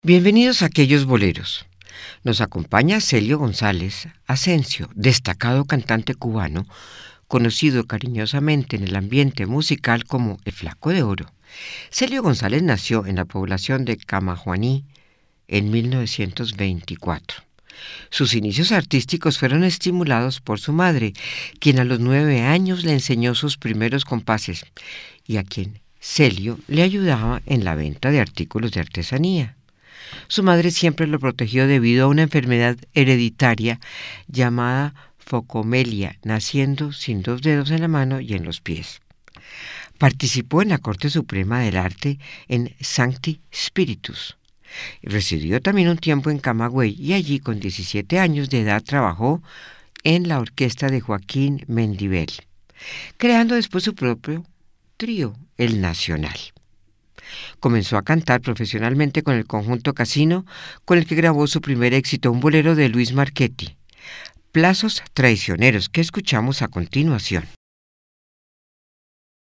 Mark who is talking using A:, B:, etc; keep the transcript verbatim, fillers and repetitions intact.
A: Bienvenidos a Aquellos Boleros. Nos acompaña Celio González Asensio, destacado cantante cubano, conocido cariñosamente en el ambiente musical como el Flaco de Oro. Celio González nació en la población de Camajuaní en mil novecientos veinticuatro. Sus inicios artísticos fueron estimulados por su madre, quien a los nueve años le enseñó sus primeros compases y a quien Celio le ayudaba en la venta de artículos de artesanía. Su madre siempre lo protegió debido a una enfermedad hereditaria llamada focomelia, naciendo sin dos dedos en la mano y en los pies. Participó en la Corte Suprema del Arte en Sancti Spiritus. Residió también un tiempo en Camagüey y allí con diecisiete años de edad trabajó en la orquesta de Joaquín Mendívil, creando después su propio trío, El Nacional. Comenzó a cantar profesionalmente con el conjunto Casino, con el que grabó su primer éxito, un bolero de Luis Marchetti, Plazos Traicioneros, que escuchamos a continuación.